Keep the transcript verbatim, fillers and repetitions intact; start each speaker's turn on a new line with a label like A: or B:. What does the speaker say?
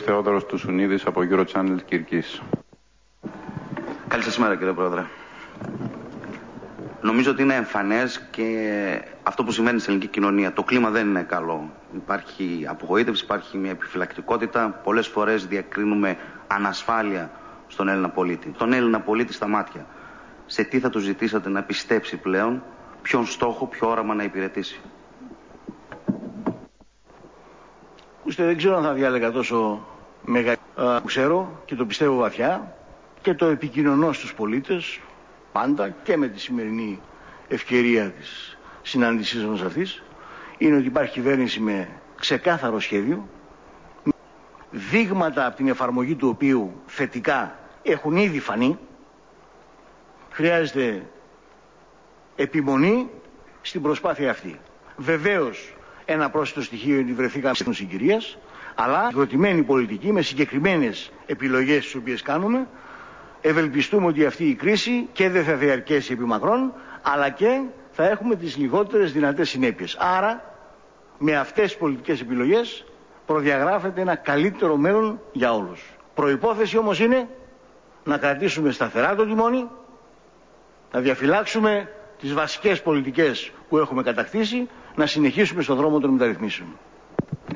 A: Θεόδωρος Τουσουνίδης από Eurochannel Κυρκής.
B: Καλή σας μέρα, κύριε Πρόεδρε. Νομίζω ότι είναι εμφανές και αυτό που σημαίνει στην ελληνική κοινωνία. Το κλίμα δεν είναι καλό. Υπάρχει απογοήτευση, υπάρχει μια επιφυλακτικότητα. Πολλές φορές διακρίνουμε ανασφάλεια στον Έλληνα πολίτη. Τον Έλληνα πολίτη στα μάτια. Σε τι θα του ζητήσατε να πιστέψει πλέον, ποιον στόχο, ποιο όραμα να υπηρετήσει?
C: Ακούστε, δεν ξέρω αν θα διάλεγα τόσο μεγάλο. Που ξέρω και το πιστεύω βαθιά και το επικοινωνώ στους πολίτες πάντα και με τη σημερινή ευκαιρία της συνάντησής μας αυτής, είναι ότι υπάρχει κυβέρνηση με ξεκάθαρο σχέδιο, δείγματα από την εφαρμογή του οποίου θετικά έχουν ήδη φανεί. Χρειάζεται επιμονή στην προσπάθεια αυτή. Βεβαίως, ένα πρόσθετο στοιχείο είναι ότι βρεθήκαμε στην συγκυρίας, αλλά συγκροτημένη πολιτική με συγκεκριμένες επιλογές τις οποίες κάνουμε. Ευελπιστούμε ότι αυτή η κρίση και δεν θα διαρκέσει επί μακρόν, αλλά και θα έχουμε τις λιγότερες δυνατές συνέπειες. Άρα, με αυτές τις πολιτικές επιλογές προδιαγράφεται ένα καλύτερο μέλλον για όλους. Προϋπόθεση όμως είναι να κρατήσουμε σταθερά το τιμόνι, να διαφυλάξουμε τις βασικές πολιτικές που έχουμε κατακτήσει, να συνεχίσουμε στον δρόμο των μεταρρυθμίσεων.